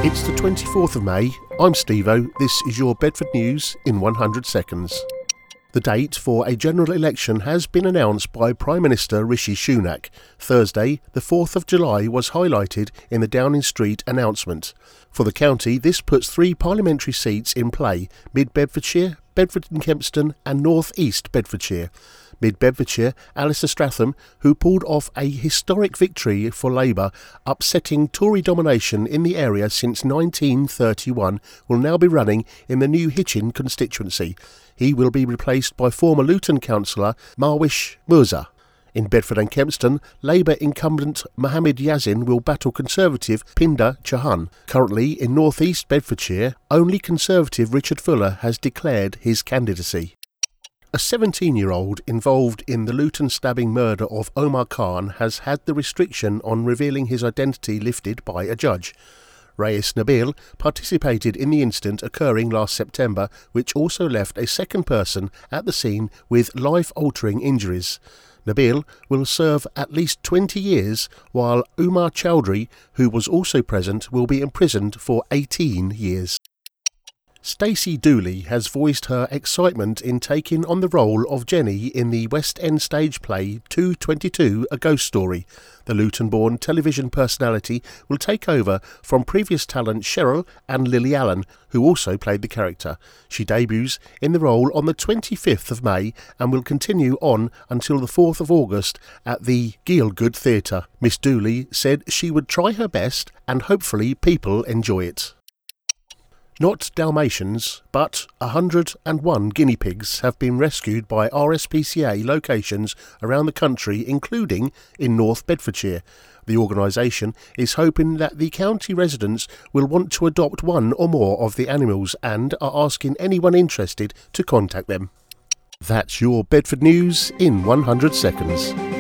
It's the 24th of May. I'm Steve-O. This is your Bedford News in 100 seconds. The date for a general election has been announced by Prime Minister Rishi Sunak. Thursday, the 4th of July, was highlighted in the Downing Street announcement. For the county, this puts 3 parliamentary seats in play: Mid-Bedfordshire, Bedford and Kempston and North East Bedfordshire. Mid-Bedfordshire, Alistair Stratham, who pulled off a historic victory for Labour, upsetting Tory domination in the area since 1931, will now be running in the new Hitchin constituency. He will be replaced by former Luton councillor Marwish Mirza. In Bedford and Kempston, Labour incumbent Mohammed Yazin will battle Conservative Pinder Chauhan. Currently in North East Bedfordshire, only Conservative Richard Fuller has declared his candidacy. A 17-year-old involved in the Luton stabbing murder of Omar Khan has had the restriction on revealing his identity lifted by a judge. Reyes Nabil participated in the incident occurring last September, which also left a second person at the scene with life-altering injuries. Nabil will serve at least 20 years, while Umar Chowdhury, who was also present, will be imprisoned for 18 years. Stacey Dooley has voiced her excitement in taking on the role of Jenny in the West End stage play 222 A Ghost Story. The Luton-born television personality will take over from previous talent Cheryl and Lily Allen, who also played the character. She debuts in the role on the 25th of May and will continue on until the 4th of August at the Gielgud Theatre. Miss Dooley said she would try her best and hopefully people enjoy it. Not Dalmatians, but 101 guinea pigs have been rescued by RSPCA locations around the country, including in North Bedfordshire. The organisation is hoping that the county residents will want to adopt one or more of the animals and are asking anyone interested to contact them. That's your Bedford News in 100 seconds.